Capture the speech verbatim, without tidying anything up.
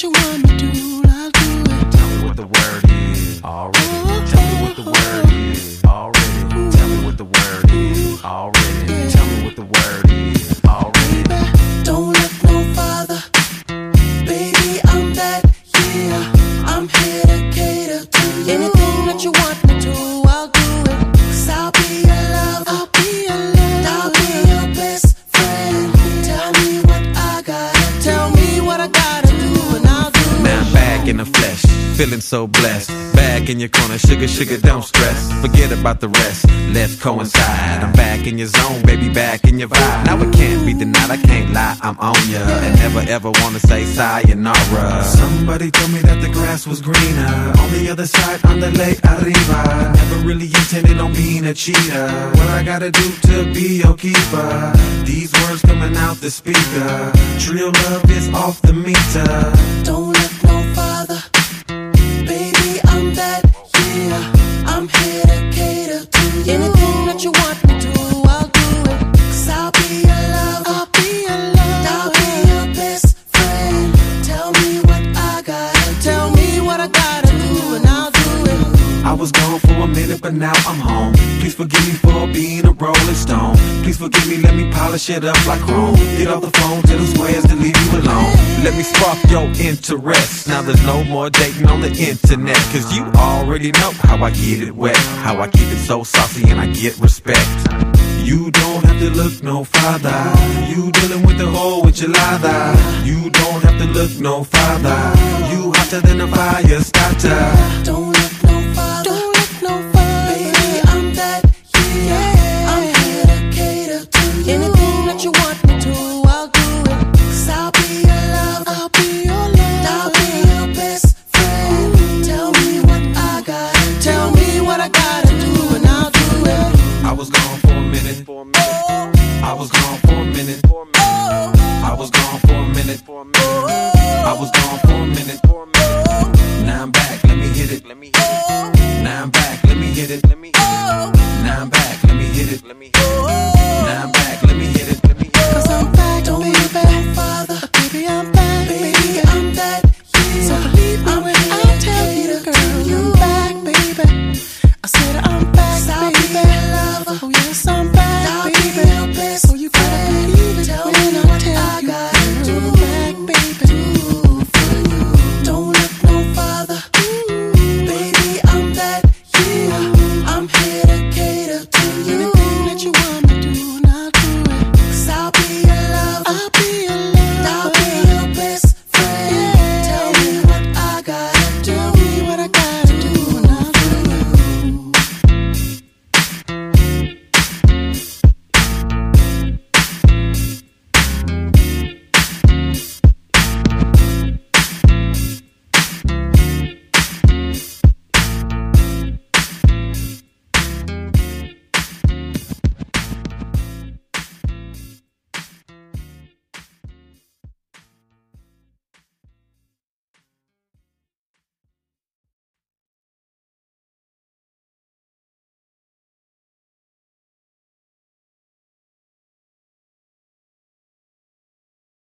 what you want me to do, I'll do it. Tell me what the word is already. Tell me what the word is already. Tell me what the word is already. Tell me what the word is already. Don't look no farther, baby, I'm that, yeah. I'm here to cater to you. Anything that you want me to, I'll do it. Cause I'll be your lover, I'll be your lover, I'll be your best friend. Tell me what I gotta, tell me what I gotta do, and I'll do it. Now I'm back in the flesh, feeling so blessed. Back in your corner, sugar, sugar, don't stress. Forget about the rest, let's coincide. I'm back in your zone, baby, back in your vibe. Now it can't be denied, I can't lie, I'm on ya. And never ever wanna say sayonara. Somebody told me that the grass was greener on the other side, on the lake arriba. Never really intended on being a cheater. What I gotta do to be your keeper? These words coming out the speaker. Trill love is off the meter. Don't look no farther, baby, I'm that, yeah. I'm here to cater to you. Anything that you want me to, I'll do it. Cause I'll be your lover, I'll be your lover, I'll be your best friend. Tell me what I gotta, tell me what I gotta do, and I'll do it. I was gone for a minute, but now I'm home. Please forgive me for being a rolling stone. Please forgive me, let me polish it up like chrome. Get off the phone, tell them squares to leave you alone. Let me spark your interest. Now there's no more dating on the internet. Cause you already know how I get it wet, how I keep it so saucy and I get respect. You don't have to look no farther. You dealing with the whole enchilada. You don't have to look no farther. You hotter than a fire starter. Don't look no farther, don't look no farther, baby, I'm that, yeah. I'm here to cater to you. Anything that you want me to, I'll do it. Cause I'll be your lover, I'll be your lover, I'll be your best friend. Tell me what I gotta, tell me what I gotta do, and I'll do it. I was gone for a minute. I was gone for a minute. I was gone for a minute. I was gone for a minute. Now I'm back, let me hit it. Now I'm back, let me hit it. Now I'm back, let me hit it. Now I'm back, let me hit it. Cause I'm back, don't baby, no father, baby, I'm back, baby, I'm that, yeah. So believe me when I tell you, girl, I'm back, baby. I said I'm back, baby, oh yes, I'm back.